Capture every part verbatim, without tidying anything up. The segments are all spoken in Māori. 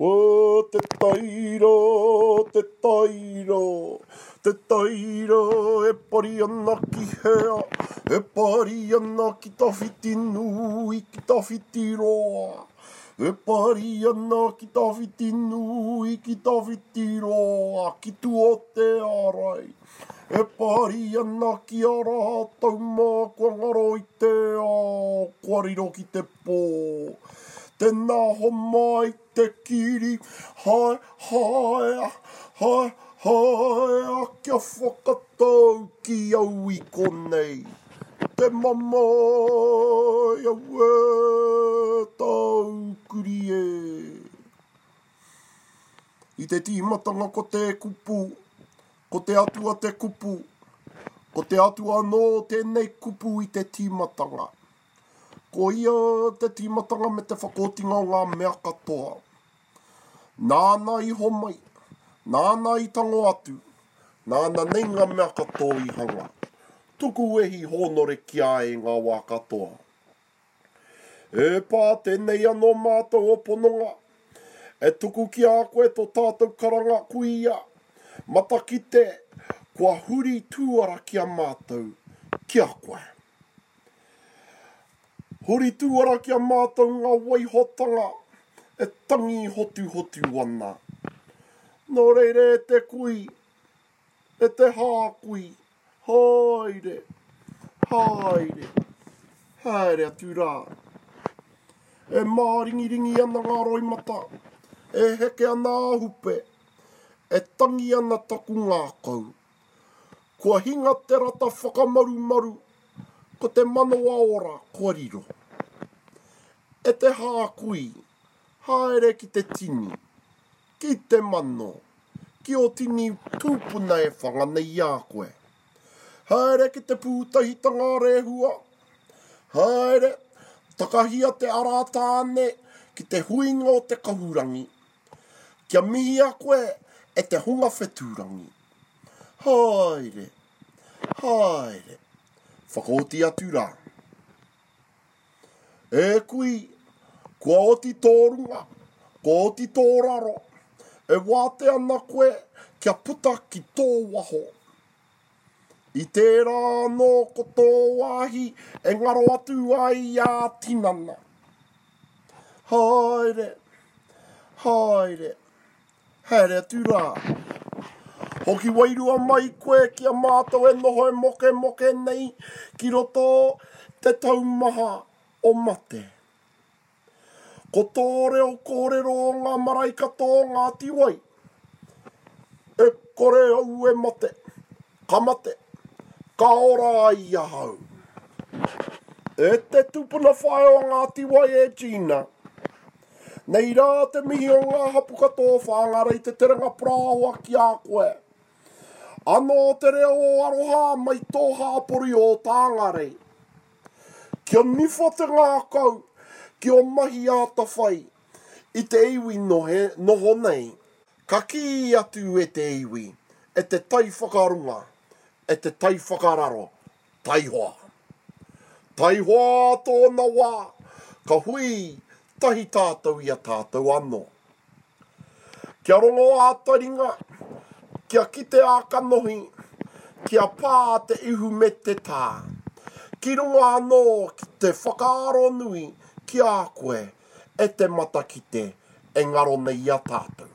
O te tairo, te tairo, te tairo, e pari ana ki hea, e pari ana ki tawhiti nui, ki tawhiti roa. E pari ana ki tawhiti nui, ki tawhiti roa, ki tu o te arai. E pari ana ki ara tau mā kua ngaro i te ao, kua riro ki te pō. Tēnā ho mai te kiri, hai, hai, hai, hai, kia whakatau ki au i konei. Te mama au e tau kuri e. I te tīmatanga ko te kupu, ko te atua te kupu, ko te atua no tēnei kupu i te tīmatanga. Ko ia te tīmatanga me te whakotinga o ngā mea katoa. Nāna i homai, nāna i tango atu, nāna nei ngā mea katoa i hanga. Tuku ehi honore ki ai ngā wā katoa. E pā tēnei anō mātou o pononga, e tuku ki a koe tō tātou karanga kuia, mata ki te, kua huri tūara ki a mātou, ki a koe. Hori tūara ki a mātou ngā waihotanga, e tangi hotu hotu ana. Nō reire e te kui, e te hākui, haere, haere, haere atu rā. E māringiringi ana ngā roimata, e heke ana ahupe, e tangi ana taku ngākau. Kua hinga te rata whakamaru maru, ko te manoa ora kua riro. E te hākui, haere ki te tini, ki te mano, ki o tini tūpuna e whanganei a koe. Haere ki te pūtahitanga rehua, haere, takahia te aratāne ki te huinga o te kahurangi. Kia mihi a koe e te hunga whetūrangi. Haere, haere. Whakaoti atu rā. E kui, kua oti tōrunga, kua oti tōraro, e wāte ana koe kia puta ki tō waho. I tērā anō ko tō wāhi e ngaro atu ai a tinana. Haere, haere, haere atu rā. Hoki wairua mai koe kia mātou e noho e moke moke nei ki roto te taumaha o mate. Ko tōre o kōrero o ngā marae katoa ngā tiwai. E kore au e mate, ka mate, ka ora ai ahau. E te tupuna whae o ngā tiwai e Gina. Nei rā te mihi o ngā hapu katoa whāngarei te terenga prāua ki a koe. Anō te reo o aroha mai tō hāpori o tāngarei. Kia niwha te ngākau, ki o mahi a ta whai, i te iwi nohe, noho nei. Ka ki atu e te iwi, e te tai whakarunga, e te tai whakararo, tai hoa. Tai hoa tōna wā, ka hui tahi tātou i a tātou anō. Kia rongo a taringa, kia kite a kanohi, kia pā te ihu me te tā. Ki runga anō ki te whakaaro nui ki a koe e te mata kite e ngaro nei a tātou.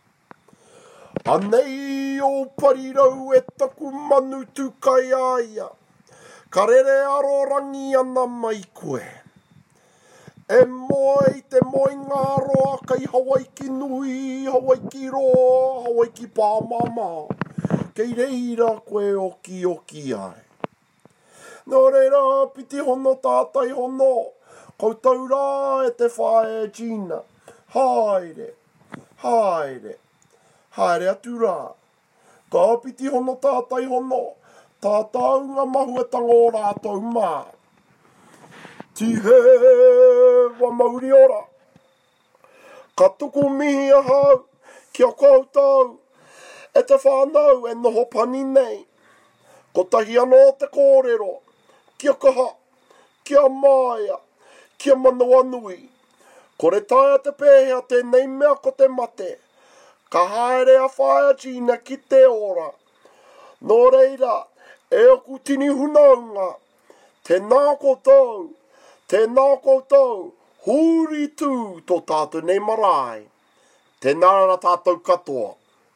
Anei o parirau e taku manu tukai aia, ka rere aro rangi ana mai koe. E moi te moi ngā roa kai Hawaii ki nui, Hawaii ki roa, Hawaii ki pāmama. Kei reira koe oki oki ai. Nō reira piti hono tātai hono, koutou rā e te whae e Gina. Haere, haere, haere atu rā. Ka piti hono tātai hono, tātau ngā mahu e tango rātou mā. Tihe wa mauri ora. Ka tuku mihi a hau, kia koutou, e te whānau e noho pani nei. Ko tahi anō te kōrero, kia kaha, kia māia, kia manawa nui. Ko re taia te pēhea tēnei mea ko te mate. Ka haere a whaia tina ki te ora. Nō reira, e oku tini hunaunga. Tēnā koutou, tēnā koutou, huri tū tō tātou nei marae. Tēnā ra tātou katoa.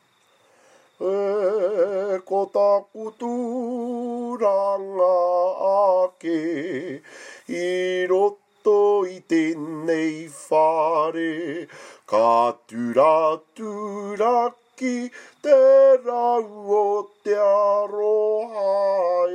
E ko taku tūranga ake, i roto i tēnei whare, ka tura turaki te rau o te aroha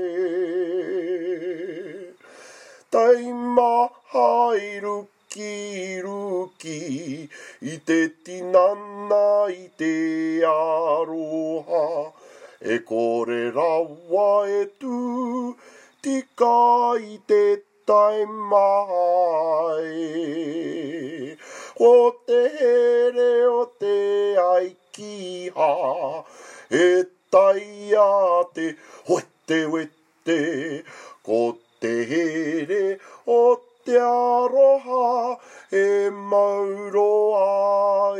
e. Taima hai ruki ruki, i te tinana i te aroha, e kore rawa e tū, tika i te taima e. O te here o te aikiha, e taia te hoete hoete, ko te here o te aroha e mauroa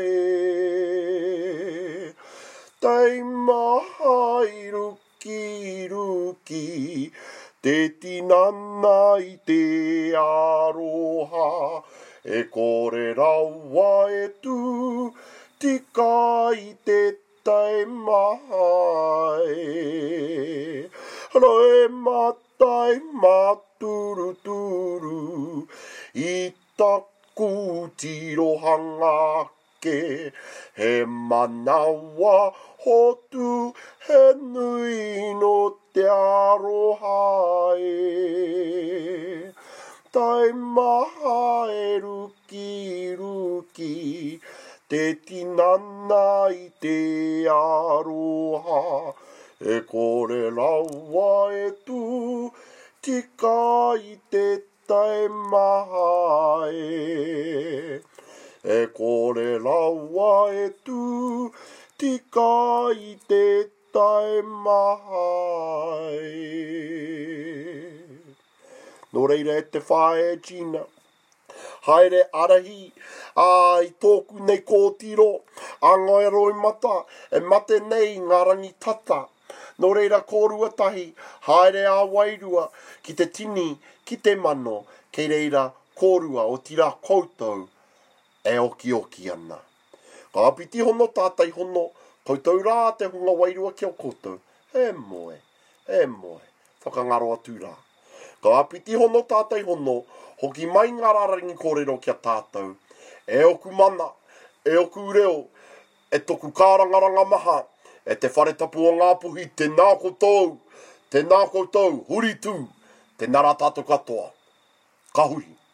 e. Taima hai ruki ruki, te tinana i te aroha, e kore rawa e tū, tika i te taima e. Roe matai maturu turu, i taku tirohanga ke, he manawa hotu, he nui no te aroha e. Taima e ruki ruki, te tinana i te aroha, e kore rawa e tū, tika i te taima e. E kore rawa e tū, tika i te taima e. Nō reira e te whae Gina. Haere arahi, a i tōku nei kōtiro, a ngai roi mata, e mate nei ngā rangi tata. Nō reira kōruatahi, haere a wairua, ki te tini, ki te mano, kei reira kōrua o tira koutou, e oki oki ana. Ka apiti hono tātai hono, koutou rā te hunga wairua ki o koutou, he moe, he moe, whakangaro atu rā. Ka apiti hono tātai hono, hoki mai ngā rarangi kōrero kia tātou. E oku mana, e oku reo, e toku kārangaranga maha, e te whare tapu o ngā puhi, tēnā koutou, tēnā koutou, huri tū, tēnā rā tātou katoa. Ka hui.